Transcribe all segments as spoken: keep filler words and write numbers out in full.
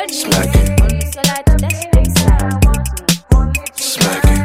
Smack it. Smack it.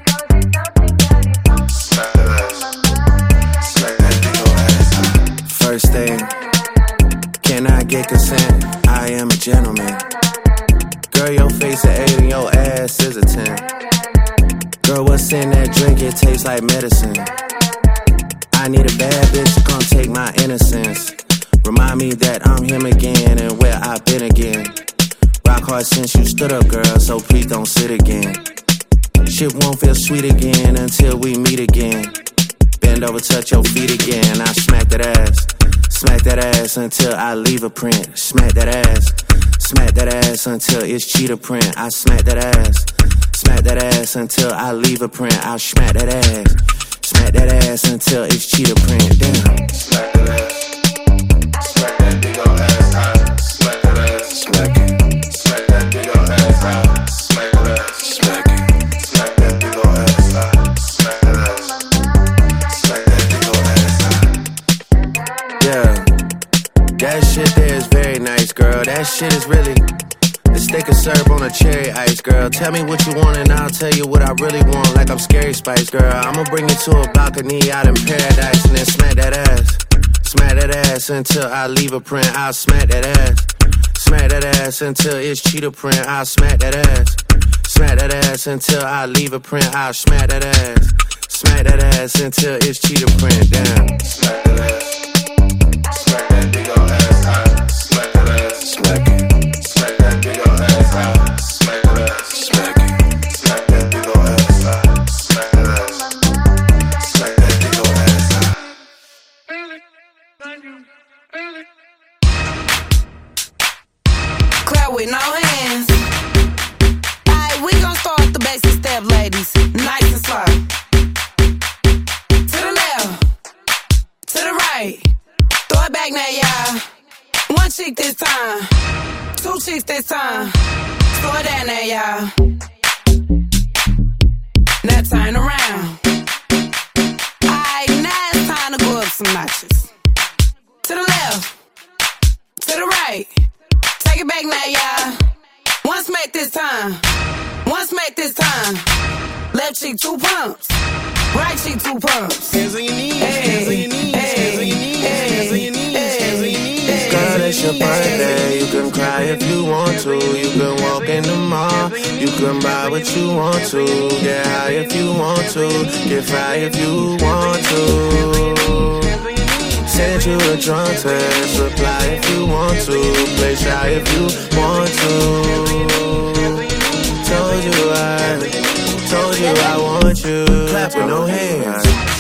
First thing, can I get consent? I am a gentleman. Girl, your face an eight and your ass is a ten. Girl, what's in that drink? It tastes like medicine. I need a bad bitch to come take my innocence. Remind me that I'm him again and where I've been again. Rock hard since you stood up, girl, so please don't sit again. Shit won't feel sweet again until we meet again. Bend over, touch your feet again. I smack that ass. Smack that ass until I leave a print. Smack that ass. Smack that ass until it's cheetah print. I smack that ass. Smack that ass until I leave a print. I smack that ass. Smack that ass until it's cheetah print. Damn. Smack that ass. Smack that big ol' ass high. Smack that ass. Smack it. Smack that big ol' ass high. Smack that ass. Smack it. Smack that big ol' ass high. Smack that ass. Smack that big ol' ass high. Yeah. That shit there is very nice, girl. That shit is really the stick of syrup on a cherry ice, girl. Tell me what you want and I'll tell you what I really want. Like I'm Scary Spice, girl. I'ma bring you to a balcony out in paradise and then smack that ass. Smack that ass until I leave a print. I'll smack that ass. Smack that ass until it's cheetah print. I'll smack that ass. Smack that ass until I leave a print. I'll smack that ass. Smack that ass until it's cheetah print. Damn. Smack that ass. Smack that big ol' ass high. Smack that ass. Smack it. Smack that big ol' ass high. Smack that ass. Smack it. Smack that big ol' ass high. Smack that ass. Smack that big ol' ass high. Clap with no hands. Alright, we gon' start the basic step, ladies. Nice and slow. To the left, to the right. Throw it back now, y'all. One chick this time, two chicks this time. Slow it down now, y'all. Now turn around. Alright, now it's time to go up some notches. To the left, to the right. Take it back now, y'all. One smack this time. One smack this time. Left cheek, two pumps. Right cheek, two pumps. Hands on your knees. Hey, Hands on your knees. hey, Hands on your knees. hey, Hands on your knees. hey, Hands on your knees. hey, Girl, it's your birthday. You can cry if you want to. You can walk in the mall. You can buy what you want to. Get high if you want to. Get fly if you want to. Send you a drunk test. Reply if you want to. Play shy if you want to. Told you I, told you I want you. Clap with no hands.